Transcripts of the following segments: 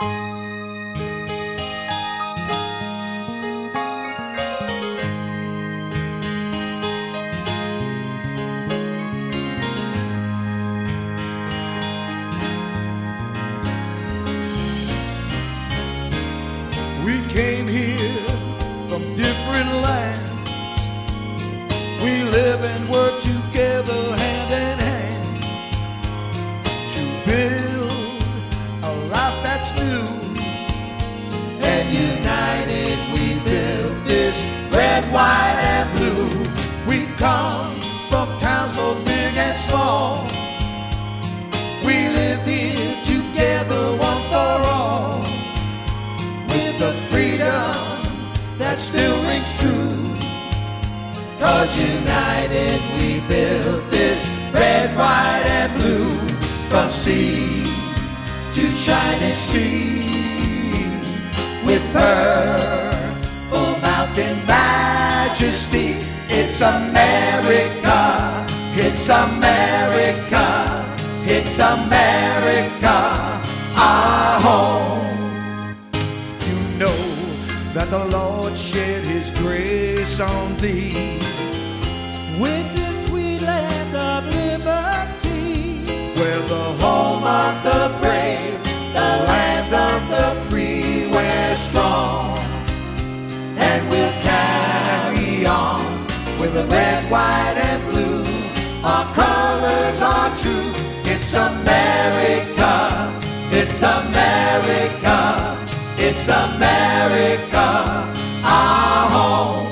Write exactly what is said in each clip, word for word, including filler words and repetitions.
We came here from different lands. We live and work together hand in hand to build a life that's new. And united we build this red, white, and blue. We come from towns both big and small. We live here together one for all, with the freedom that still rings true. 'Cause united we build this red, white, and blue. From sea to shining sea, with purple mountains majesty. It's America, it's America, it's America, our home. You know that the Lord shed His grace on thee with this sweet land of liberty. We're the home of the brave, the land of the free. We're strong and we'll carry on with the red, white, and blue. Our colors are true. It's America, it's America, it's America, our home.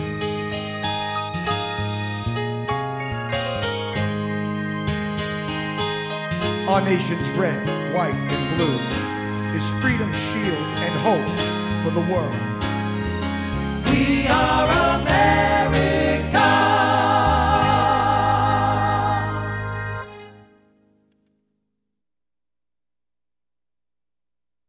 Our nation's red, white, and blue is freedom's shield and hope for the world. We are a